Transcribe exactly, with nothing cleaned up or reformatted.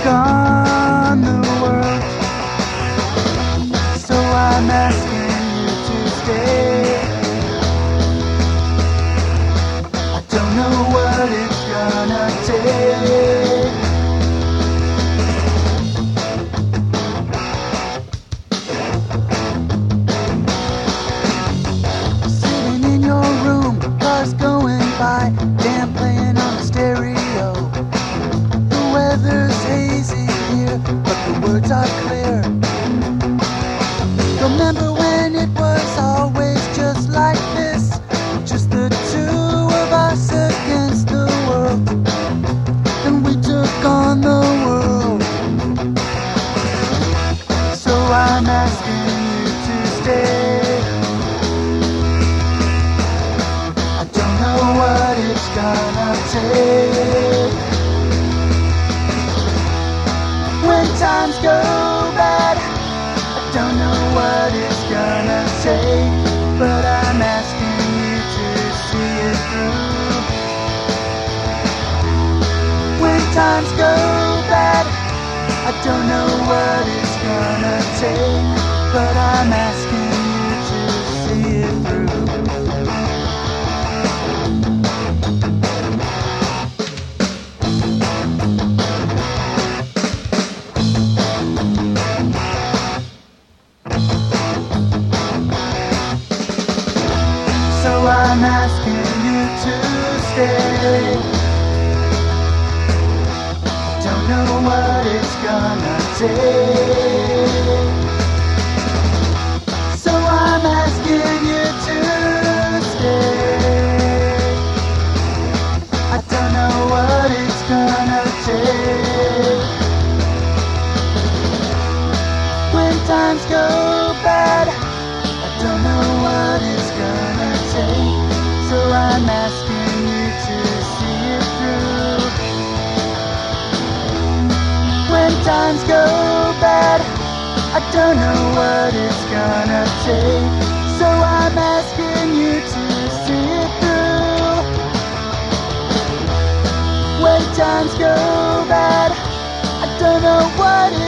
on the world, so I'm asking you to stay. I don't know what it's gonna take. Sitting in your room, cars going by, damn playing on the stereo. The weather's hazy here, but the words are clear. Remember when it was always just like this, just the two of us against the world, and we took on the world. So I'm asking you to stay. I don't know what it's gonna take. When times go bad, I don't know what it's gonna take, but I'm asking you to see it through. When times go bad, I don't know what it's gonna take, but I'm asking you to see it through. So I'm asking you to stay. Don't know what it's gonna take. So I'm asking you to stay. I don't know what it's gonna take. When times go bad, I don't know what it's gonna take. So I'm asking you to see it through. When times go bad, I don't know what it's gonna take. So I'm asking you to see it through. When times go bad, I don't know what